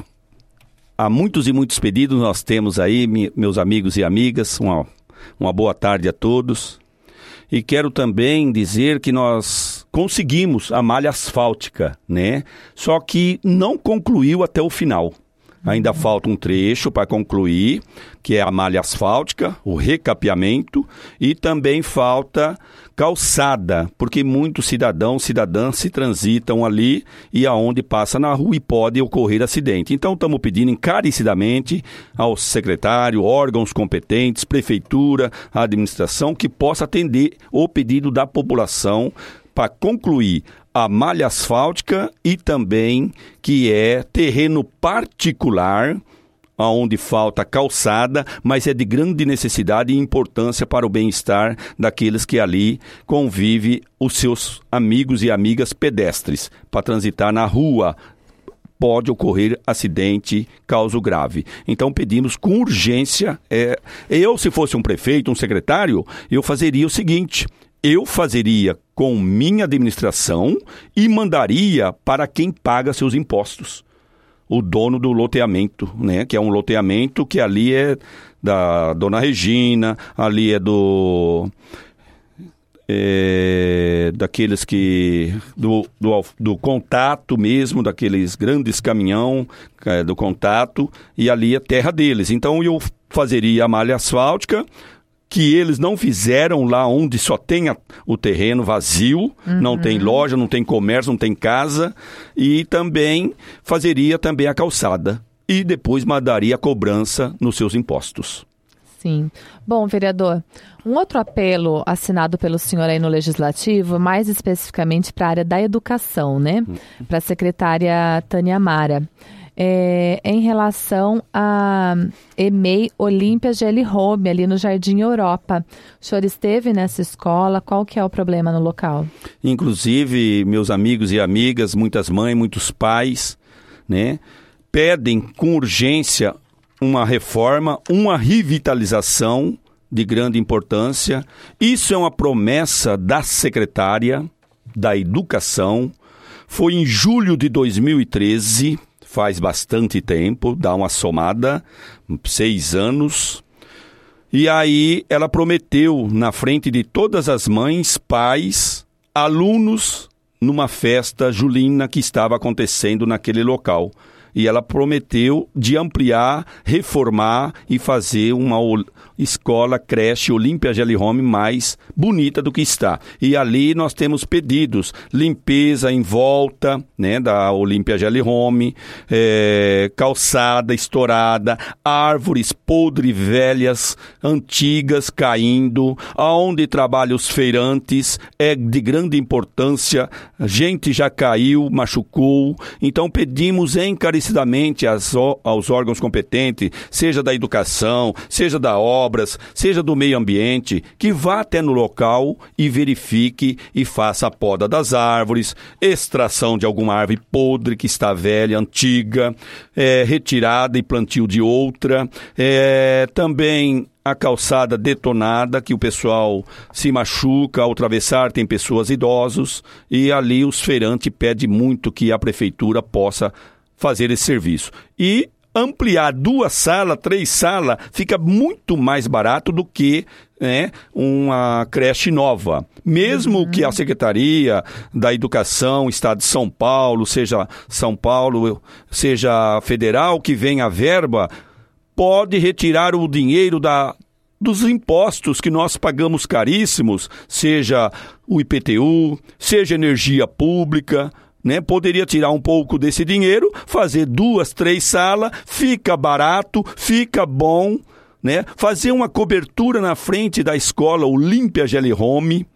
há muitos e muitos pedidos nós temos aí, mi- meus amigos e amigas. Uma, uma boa tarde a todos. E quero também dizer que nós conseguimos a malha asfáltica, né? Só que não concluiu até o final. Ainda uhum. falta um trecho para concluir, que é a malha asfáltica, o recapeamento, e também falta calçada, porque muitos cidadãos, cidadãs se transitam ali e aonde passa na rua e pode ocorrer acidente. Então estamos pedindo encarecidamente ao secretário, órgãos competentes, prefeitura, administração, que possa atender o pedido da população para concluir a malha asfáltica e também que é terreno particular, onde falta calçada, mas é de grande necessidade e importância para o bem-estar daqueles que ali convivem os seus amigos e amigas pedestres. Para transitar na rua, pode ocorrer acidente, causa grave. Então pedimos com urgência, é, eu se fosse um prefeito, um secretário, eu fazeria o seguinte... Eu fazeria com minha administração e mandaria para quem paga seus impostos. O dono do loteamento, né? Que é um loteamento que ali é da Dona Regina, ali é do... É, daqueles que... Do, do, do contato mesmo, daqueles grandes caminhão é, do contato, e ali é terra deles. Então eu fazeria a malha asfáltica, que eles não fizeram lá onde só tem a, o terreno vazio, uhum. não tem loja, não tem comércio, não tem casa, e também fazeria também a calçada e depois mandaria a cobrança nos seus impostos. Sim. Bom, vereador, um outro apelo assinado pelo senhor aí no Legislativo, mais especificamente para a área da educação, né? Uhum. Para a secretária Tânia Mara. É, em relação a E M E I Olímpia G L Home, ali no Jardim Europa. O senhor esteve nessa escola, qual que é o problema no local? Inclusive, meus amigos e amigas, muitas mães, muitos pais, né, pedem com urgência uma reforma, uma revitalização de grande importância. Isso é uma promessa da secretária da Educação. Foi em julho de dois mil e treze... faz bastante tempo, dá uma somada, seis anos. E aí ela prometeu, na frente de todas as mães, pais, alunos, numa festa julina que estava acontecendo naquele local. E ela prometeu de ampliar, reformar e fazer uma escola, creche, Olímpia G L Home mais bonita do que está. E ali nós temos pedidos, limpeza em volta, né, da Olímpia G L Home, é, calçada estourada, árvores podres, velhas, antigas caindo, aonde trabalham os feirantes, é de grande importância, gente já caiu, machucou, então pedimos encarecidamente As, aos órgãos competentes, seja da educação, seja da obras, seja do meio ambiente, que vá até no local e verifique e faça a poda das árvores, extração de alguma árvore podre que está velha, antiga, é, retirada e plantio de outra, é, também a calçada detonada, que o pessoal se machuca ao atravessar, tem pessoas idosos, e ali os feirantes pedem muito que a prefeitura possa fazer esse serviço. E ampliar duas salas, três salas, fica muito mais barato do que, né, uma creche nova. Mesmo uhum. que a Secretaria da Educação, Estado de São Paulo, seja São Paulo, seja federal, que venha a verba, pode retirar o dinheiro da, dos impostos que nós pagamos caríssimos, seja o I P T U, seja energia pública, né? Poderia tirar um pouco desse dinheiro, fazer duas, três salas, fica barato, fica bom, né? Fazer uma cobertura na frente da escola Olímpia Gelli Home.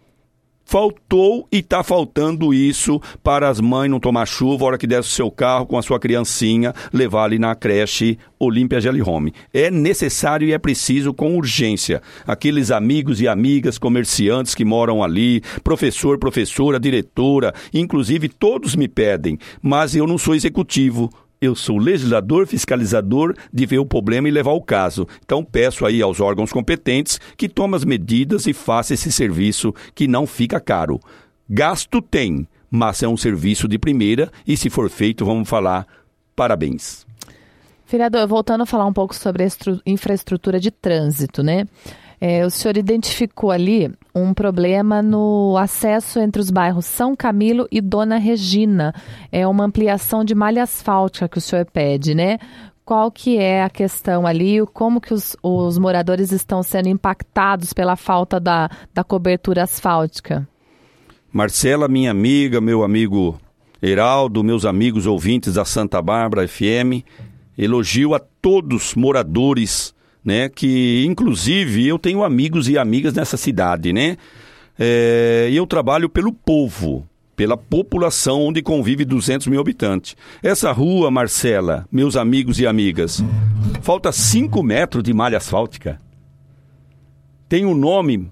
Faltou e está faltando isso para as mães não tomar chuva, a hora que desce o seu carro com a sua criancinha, levar ali na creche Olímpia Gelli Home. É necessário e é preciso com urgência. Aqueles amigos e amigas comerciantes que moram ali, professor, professora, diretora, inclusive todos me pedem, mas eu não sou executivo. Eu sou legislador, fiscalizador de ver o problema e levar o caso. Então peço aí aos órgãos competentes que tomem as medidas e façam esse serviço que não fica caro. Gasto tem, mas é um serviço de primeira e se for feito, vamos falar parabéns. Vereador, voltando a falar um pouco sobre a estru- infraestrutura de trânsito, né? É, o senhor identificou ali um problema no acesso entre os bairros São Camilo e Dona Regina. É uma ampliação de malha asfáltica que o senhor pede, né? Qual que é a questão ali? Como que os, os moradores estão sendo impactados pela falta da, da cobertura asfáltica? Marcela, minha amiga, meu amigo Heraldo, meus amigos ouvintes da Santa Bárbara F M, elogio a todos moradores, né, que inclusive eu tenho amigos e amigas nessa cidade, né? É, eu trabalho pelo povo, pela população onde convive duzentos mil habitantes. Essa rua, Marcela, meus amigos e amigas, falta cinco metros de malha asfáltica. Tem o nome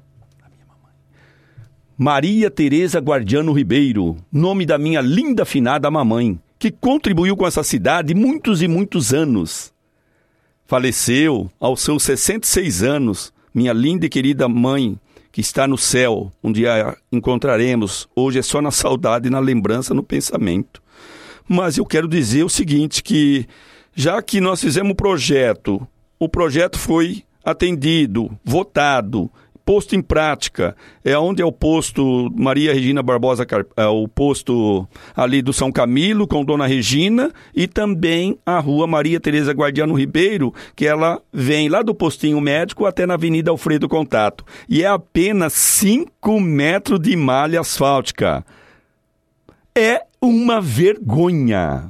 Maria Tereza Guardiano Ribeiro, nome da minha linda finada mamãe, que contribuiu com essa cidade muitos e muitos anos. Faleceu aos seus sessenta e seis anos, minha linda e querida mãe, que está no céu, um dia encontraremos. Hoje é só na saudade, na lembrança, no pensamento. Mas eu quero dizer o seguinte, que já que nós fizemos o projeto, o projeto foi atendido, votado, posto em prática, é onde é o posto Maria Regina Barbosa, é o posto ali do São Camilo com Dona Regina e também a rua Maria Tereza Guardiano Ribeiro, que ela vem lá do postinho médico até na Avenida Alfredo Contato. E é apenas cinco metros de malha asfáltica. É uma vergonha.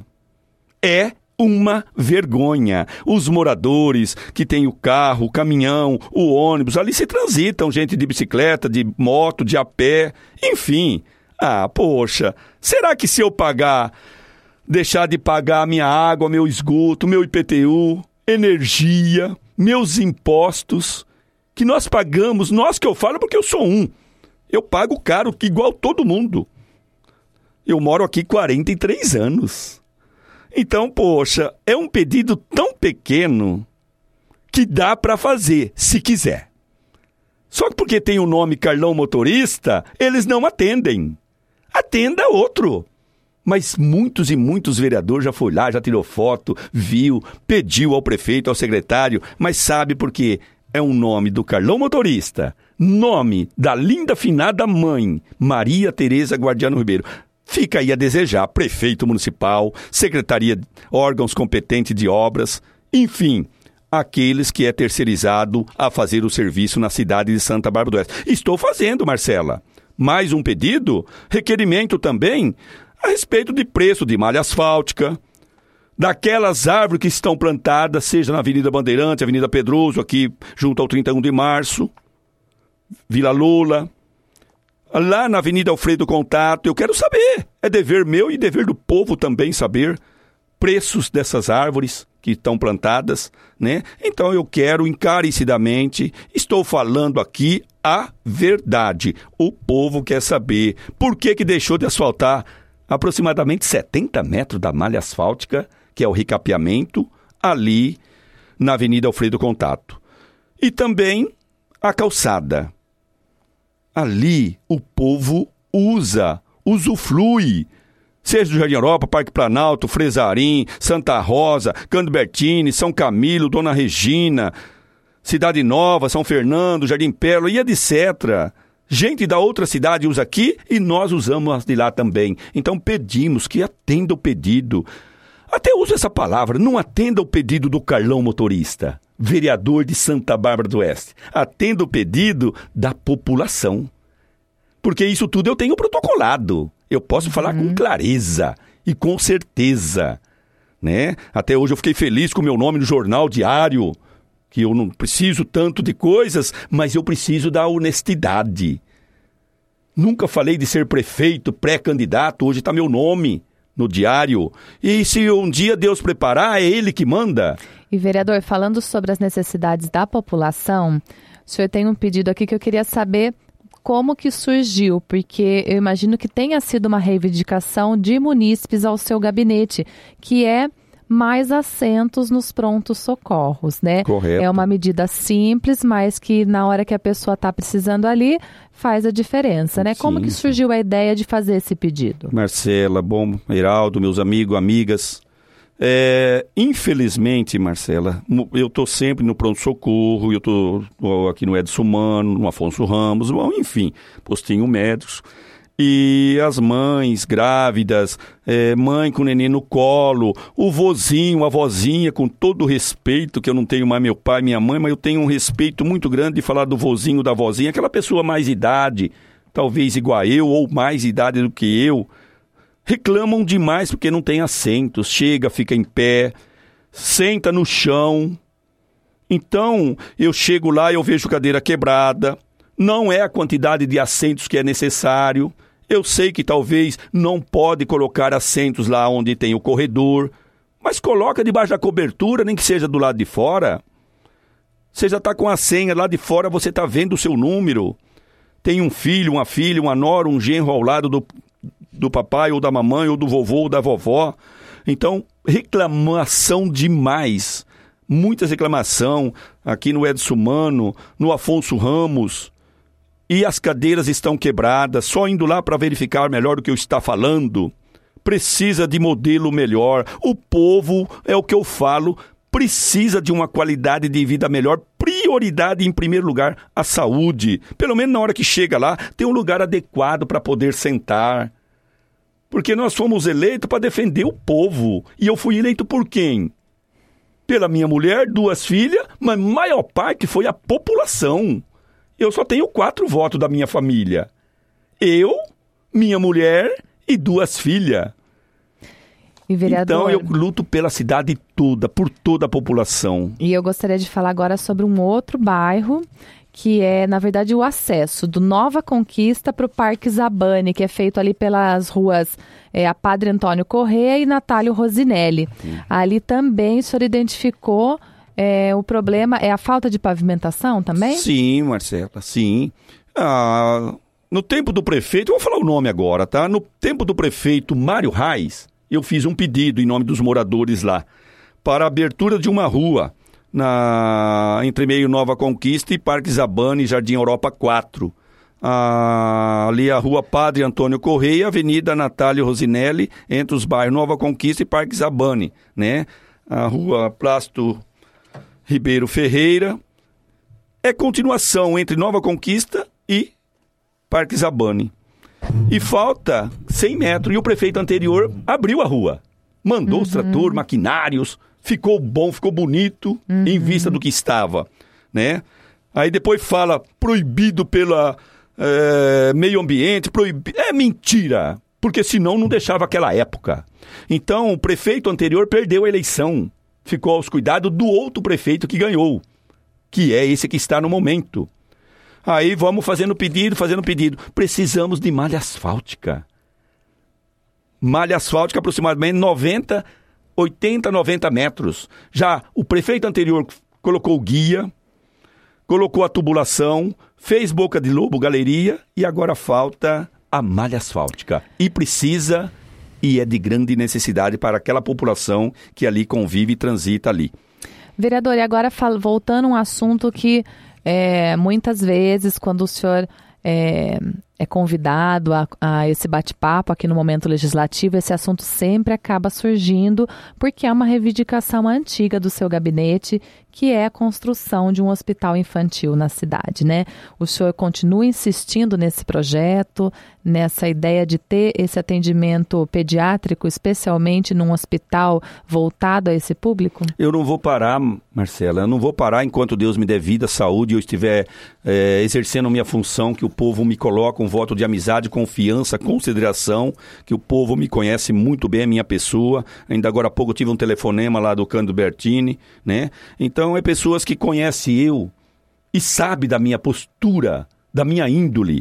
É uma vergonha. Os moradores que têm o carro, o caminhão, o ônibus, ali se transitam, gente de bicicleta, de moto, de a pé, enfim. Ah, poxa, será que se eu pagar, deixar de pagar minha água, meu esgoto, meu I P T U, energia, meus impostos, que nós pagamos, nós que eu falo porque eu sou um, eu pago caro, igual todo mundo. Eu moro aqui quarenta e três anos. Então, poxa, é um pedido tão pequeno que dá para fazer, se quiser. Só que porque tem o nome Carlão Motorista, eles não atendem. Atenda outro. Mas muitos e muitos vereadores já foi lá, já tirou foto, viu, pediu ao prefeito, ao secretário, mas sabe por quê? É um nome do Carlão Motorista, nome da linda finada mãe, Maria Tereza Guardiano Ribeiro. Fica aí a desejar, prefeito municipal, secretaria, órgãos competentes de obras, enfim, aqueles que é terceirizado a fazer o serviço na cidade de Santa Bárbara do Oeste. Estou fazendo, Marcela. Mais um pedido, requerimento também, a respeito de preço de malha asfáltica, daquelas árvores que estão plantadas, seja na Avenida Bandeirante, Avenida Pedroso, aqui junto ao trinta e um de março, Vila Lula, lá na Avenida Alfredo Contato. Eu quero saber, é dever meu e dever do povo também saber preços dessas árvores que estão plantadas, né? Então eu quero encarecidamente, estou falando aqui a verdade. O povo quer saber por que que deixou de asfaltar aproximadamente setenta metros da malha asfáltica, que é o recapeamento, ali na Avenida Alfredo Contato. E também a calçada. Ali o povo usa, usufrui, Seja do Jardim Europa, Parque Planalto, Fresarim, Santa Rosa, Cândido Bertini, São Camilo, Dona Regina, Cidade Nova, São Fernando, Jardim Pérola e etcétera. Gente da outra cidade usa aqui e nós usamos as de lá também. Então pedimos que atenda o pedido. Até uso essa palavra, não atenda o pedido do Carlão motorista, vereador de Santa Bárbara do Oeste. Atenda o pedido da população. Porque isso tudo eu tenho protocolado. Eu posso falar uhum. com clareza e com certeza, né? Até hoje eu fiquei feliz com o meu nome no jornal diário, que eu não preciso tanto de coisas, mas eu preciso da honestidade. Nunca falei de ser prefeito, pré-candidato, hoje está meu nome no diário. E se um dia Deus preparar, é Ele que manda. E vereador, falando sobre as necessidades da população, o senhor tem um pedido aqui que eu queria saber como que surgiu, porque eu imagino que tenha sido uma reivindicação de munícipes ao seu gabinete, que é mais assentos nos prontos socorros, né? Correto. É uma medida simples, mas que na hora que a pessoa está precisando ali, faz a diferença, né? Sim, como que surgiu a ideia de fazer esse pedido? Marcela, bom, Heraldo, meus amigos, amigas, É, infelizmente, Marcela, eu estou sempre no pronto-socorro, eu estou aqui no Edson Mano, no Afonso Ramos, enfim, postinho médicos. E as mães grávidas, é, mãe com neném no colo, o vozinho, a vozinha, com todo o respeito, que eu não tenho mais meu pai, minha mãe, mas eu tenho um respeito muito grande de falar do vozinho, da vozinha, aquela pessoa mais idade, talvez igual a eu, ou mais idade do que eu, reclamam demais porque não tem assentos, chega, fica em pé, senta no chão. Então, eu chego lá e eu vejo cadeira quebrada, não é a quantidade de assentos que é necessário. Eu sei que talvez não pode colocar assentos lá onde tem o corredor, mas coloca debaixo da cobertura, nem que seja do lado de fora. Você já está com a senha lá de fora, você está vendo o seu número. Tem um filho, uma filha, uma nora, um genro ao lado do... do papai, ou da mamãe, ou do vovô, ou da vovó. Então, reclamação demais. Muitas reclamação aqui no Edson Mano, no Afonso Ramos. E as cadeiras estão quebradas, só indo lá para verificar melhor o que eu está falando. Precisa de modelo melhor. O povo, é o que eu falo, precisa de uma qualidade de vida melhor. Prioridade, em primeiro lugar, a saúde. Pelo menos na hora que chega lá, tem um lugar adequado para poder sentar. Porque nós fomos eleitos para defender o povo. E eu fui eleito por quem? Pela minha mulher, duas filhas, mas maior parte foi a população. Eu só tenho quatro votos da minha família. Eu, minha mulher e duas filhas. E vereador... Então eu luto pela cidade toda, por toda a população. E eu gostaria de falar agora sobre um outro bairro, que é, na verdade, o acesso do Nova Conquista para o Parque Zabane, que é feito ali pelas ruas é, a Padre Antônio Corrêa e Natálio Rosinelli. Hum. Ali também o senhor identificou é, o problema, é a falta de pavimentação também? Sim, Marcela, sim. Ah, no tempo do prefeito, eu vou falar o nome agora, tá? No tempo do prefeito Mário Reis, eu fiz um pedido em nome dos moradores lá, para a abertura de uma rua, Na, entre meio Nova Conquista e Parque Zabane, Jardim Europa quatro. Ah, ali a rua Padre Antônio Corrêa, Avenida Natálio Rosinelli, entre os bairros Nova Conquista e Parque Zabane, né? A rua Plácido Ribeiro Ferreira. É continuação entre Nova Conquista e Parque Zabane. E falta cem metros, e o prefeito anterior abriu a rua. Mandou uhum. os tratores, maquinários. Ficou bom, ficou bonito, uhum. em vista do que estava, né? Aí depois fala, proibido pela é, meio ambiente, proibido... É mentira, porque senão não deixava aquela época. Então, o prefeito anterior perdeu a eleição, ficou aos cuidados do outro prefeito que ganhou, que é esse que está no momento. Aí vamos fazendo pedido, fazendo pedido. Precisamos de malha asfáltica. Malha asfáltica aproximadamente noventa... oitenta, noventa metros. Já o prefeito anterior colocou guia, colocou a tubulação, fez boca de lobo, galeria, e agora falta a malha asfáltica. E precisa, e é de grande necessidade para aquela população que ali convive e transita ali. Vereador, e agora voltando a um assunto que é, muitas vezes, quando o senhor é, é convidado a, a esse bate-papo aqui no Momento Legislativo, esse assunto sempre acaba surgindo, porque é uma reivindicação antiga do seu gabinete, que é a construção de um hospital infantil na cidade, né? O senhor continua insistindo nesse projeto, nessa ideia de ter esse atendimento pediátrico, especialmente num hospital voltado a esse público? Eu não vou parar, Marcela, eu não vou parar enquanto Deus me der vida, saúde, e eu estiver é, exercendo minha função, que o povo me coloca um voto de amizade, confiança, consideração, que o povo me conhece muito bem, a minha pessoa. Ainda agora há pouco eu tive um telefonema lá do Cândido Bertini, né? Então é pessoas que conhecem eu e sabem da minha postura, da minha índole.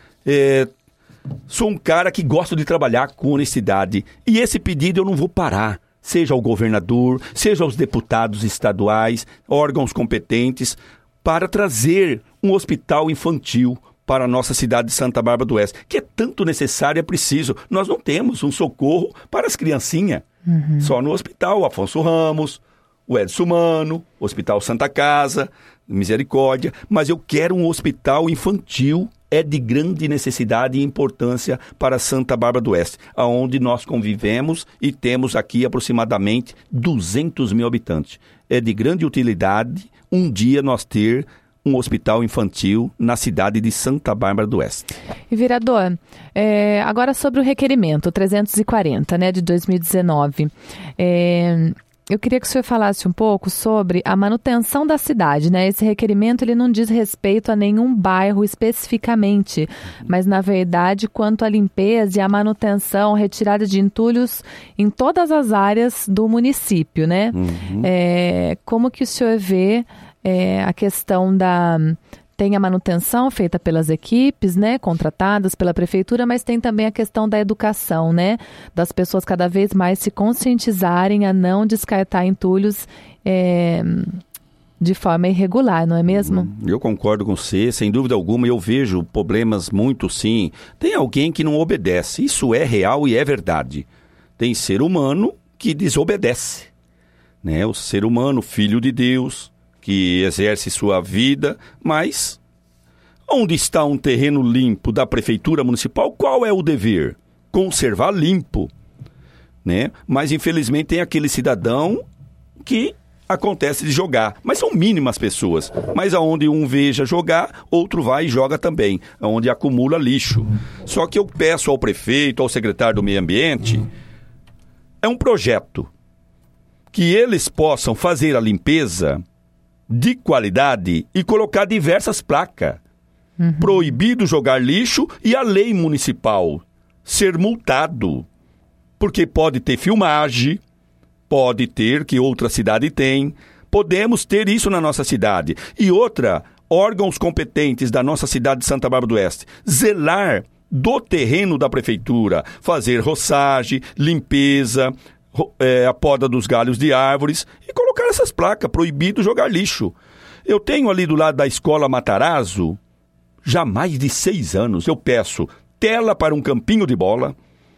É, sou um cara que gosta de trabalhar com honestidade, e esse pedido eu não vou parar. Seja o governador, seja os deputados estaduais, órgãos competentes, para trazer um hospital infantil para a nossa cidade de Santa Bárbara do Oeste, que é tanto necessário e é preciso. Nós não temos um socorro para as criancinhas, uhum. Só no Hospital Afonso Ramos, o Edson Mano, Hospital Santa Casa, Misericórdia, mas eu quero um hospital infantil, é de grande necessidade e importância para Santa Bárbara do Oeste, onde nós convivemos e temos aqui aproximadamente duzentos mil habitantes. É de grande utilidade um dia nós ter um hospital infantil na cidade de Santa Bárbara do Oeste. E vereador, é, agora sobre o requerimento trezentos e quarenta, né, de dois mil e dezenove, é... eu queria que o senhor falasse um pouco sobre a manutenção da cidade, né? Esse requerimento ele não diz respeito a nenhum bairro especificamente, mas na verdade quanto à limpeza e à manutenção, retirada de entulhos em todas as áreas do município, né? Uhum. É, como que o senhor vê é, a questão da... Tem a manutenção feita pelas equipes, né, contratadas pela prefeitura, mas tem também a questão da educação, né, das pessoas cada vez mais se conscientizarem a não descartar entulhos é, de forma irregular, não é mesmo? Eu concordo com você, sem dúvida alguma, eu vejo problemas muito sim. Tem alguém que não obedece, isso é real e é verdade. Tem ser humano que desobedece, né, o ser humano, filho de Deus, que exerce sua vida, mas onde está um terreno limpo da prefeitura municipal, qual é o dever? Conservar limpo, né? Mas infelizmente tem aquele cidadão que acontece de jogar, mas são mínimas pessoas, mas aonde um veja jogar, outro vai e joga também, onde acumula lixo. Só que eu peço ao prefeito, ao secretário do meio ambiente, é um projeto que eles possam fazer a limpeza de qualidade e colocar diversas placas. Uhum. Proibido jogar lixo e a lei municipal ser multado. Porque pode ter filmagem, pode ter, que outra cidade tem, podemos ter isso na nossa cidade. E outra, órgãos competentes da nossa cidade de Santa Bárbara do Oeste, zelar do terreno da prefeitura, fazer roçagem, limpeza, É, a poda dos galhos de árvores e colocar essas placas, proibido jogar lixo. Eu tenho ali do lado da escola Matarazzo, já há mais de seis anos, eu peço tela para um campinho de bola,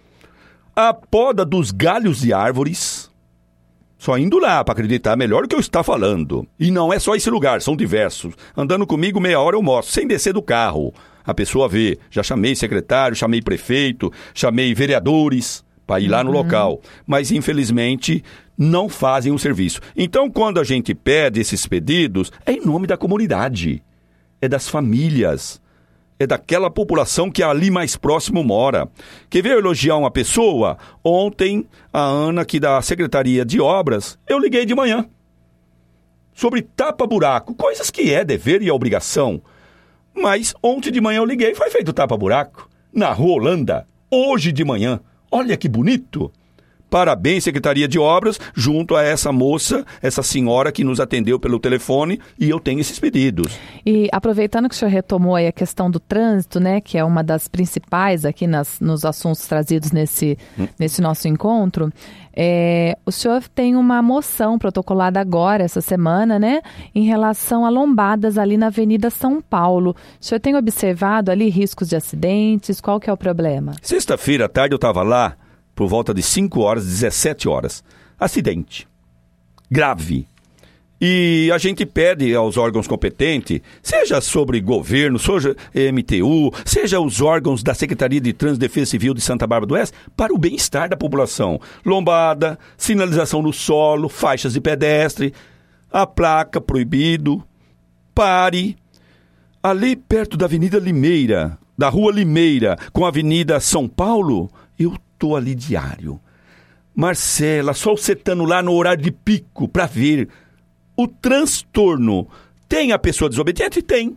a poda dos galhos de árvores, só indo lá para acreditar melhor o que eu estou falando. E não é só esse lugar, são diversos. Andando comigo meia hora eu mostro, sem descer do carro. A pessoa vê, já chamei secretário, chamei prefeito, chamei vereadores para ir lá no uhum. local, mas infelizmente não fazem o serviço. Então, quando a gente pede esses pedidos, é em nome da comunidade, é das famílias, é daquela população que ali mais próximo mora. Quer ver eu elogiar uma pessoa? Ontem, a Ana, aqui da Secretaria de Obras, eu liguei de manhã, sobre tapa-buraco, coisas que é dever e é obrigação, mas ontem de manhã eu liguei e foi feito tapa-buraco, na Rua Holanda, hoje de manhã. Olha que bonito! Parabéns, Secretaria de Obras, junto a essa moça, essa senhora que nos atendeu pelo telefone, e eu tenho esses pedidos. E aproveitando que o senhor retomou aí a questão do trânsito, né, que é uma das principais aqui nas, nos assuntos trazidos nesse, hum. nesse nosso encontro, é, o senhor tem uma moção protocolada agora, essa semana, né, em relação a lombadas ali na Avenida São Paulo. O senhor tem observado ali riscos de acidentes? Qual que é o problema? Sexta-feira à tarde eu estava lá, por volta de cinco horas, dezessete horas. Acidente. Grave. E a gente pede aos órgãos competentes, seja sobre governo, seja M T U, seja os órgãos da Secretaria de Trânsito e Defesa Civil de Santa Bárbara do Oeste, para o bem-estar da população. Lombada, sinalização no solo, faixas de pedestre, a placa proibido, pare. Ali perto da Avenida Limeira, da Rua Limeira, com a Avenida São Paulo, eu tô ali diário. Marcela, só você estando lá no horário de pico para ver o transtorno. Tem a pessoa desobediente? Tem.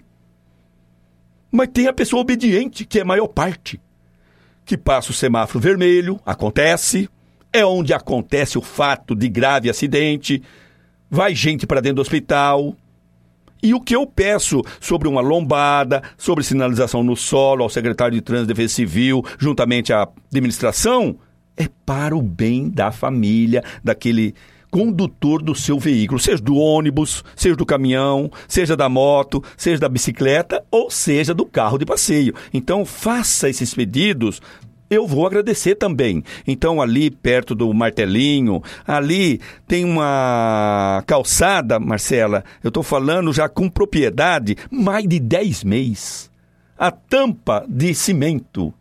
Mas tem a pessoa obediente, que é a maior parte. Que passa o semáforo vermelho, acontece. É onde acontece o fato de grave acidente. Vai gente para dentro do hospital. E o que eu peço sobre uma lombada, sobre sinalização no solo, ao secretário de Trânsito e Defesa Civil, juntamente à administração, é para o bem da família, daquele condutor do seu veículo, seja do ônibus, seja do caminhão, seja da moto, seja da bicicleta ou seja do carro de passeio. Então, faça esses pedidos, eu vou agradecer também. Então, ali perto do Martelinho, ali tem uma calçada, Marcela, eu estou falando já com propriedade, mais de dez meses. A tampa de cimento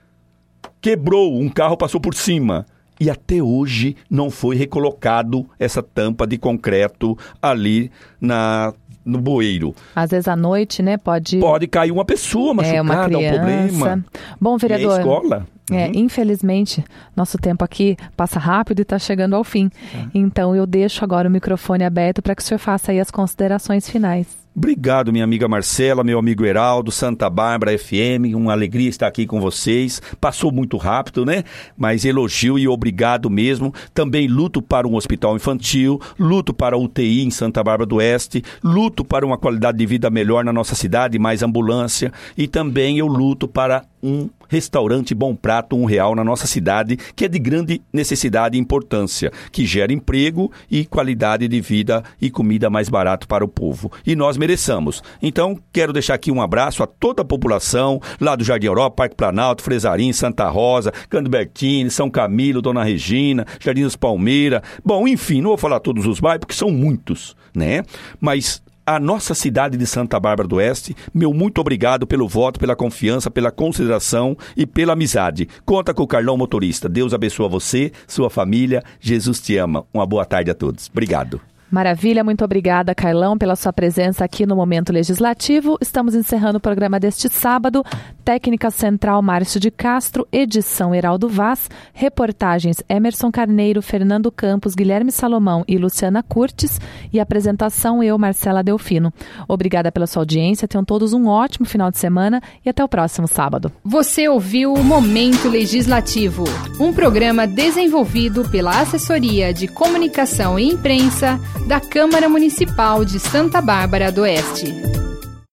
quebrou, um carro passou por cima. E até hoje não foi recolocado essa tampa de concreto ali na, no bueiro. Às vezes à noite, né? Pode... Pode cair uma pessoa machucada, é uma criança. É um problema. Bom, vereador... E a escola... É, uhum. Infelizmente, nosso tempo aqui passa rápido e está chegando ao fim. Uhum. Então, eu deixo agora o microfone aberto para que o senhor faça aí as considerações finais. Obrigado, minha amiga Marcela, meu amigo Heraldo, Santa Bárbara F M, uma alegria estar aqui com vocês. Passou muito rápido, né? Mas elogio e obrigado mesmo. Também luto para um hospital infantil, luto para a U T I em Santa Bárbara do Oeste, luto para uma qualidade de vida melhor na nossa cidade, mais ambulância, e também eu luto para um restaurante Bom Prato, um real na nossa cidade, que é de grande necessidade e importância, que gera emprego e qualidade de vida e comida mais barato para o povo. E nós mereçamos. Então, quero deixar aqui um abraço a toda a população, lá do Jardim Europa, Parque Planalto, Fresarim, Santa Rosa, Cândido Bertini, São Camilo, Dona Regina, Jardim das Palmeiras. Bom, enfim, não vou falar todos os bairros, porque são muitos, né? Mas... a nossa cidade de Santa Bárbara do Oeste, meu muito obrigado pelo voto, pela confiança, pela consideração e pela amizade. Conta com o Carlão Motorista. Deus abençoa você, sua família. Jesus te ama. Uma boa tarde a todos. Obrigado. Maravilha, muito obrigada, Carlão, pela sua presença aqui no Momento Legislativo. Estamos encerrando o programa deste sábado. Técnica Central, Márcio de Castro. Edição, Heraldo Vaz. Reportagens, Emerson Carneiro, Fernando Campos, Guilherme Salomão e Luciana Curtis. E apresentação, eu, Marcela Delfino. Obrigada pela sua audiência. Tenham todos um ótimo final de semana e até o próximo sábado. Você ouviu o Momento Legislativo, um programa desenvolvido pela Assessoria de Comunicação e Imprensa da Câmara Municipal de Santa Bárbara do Oeste.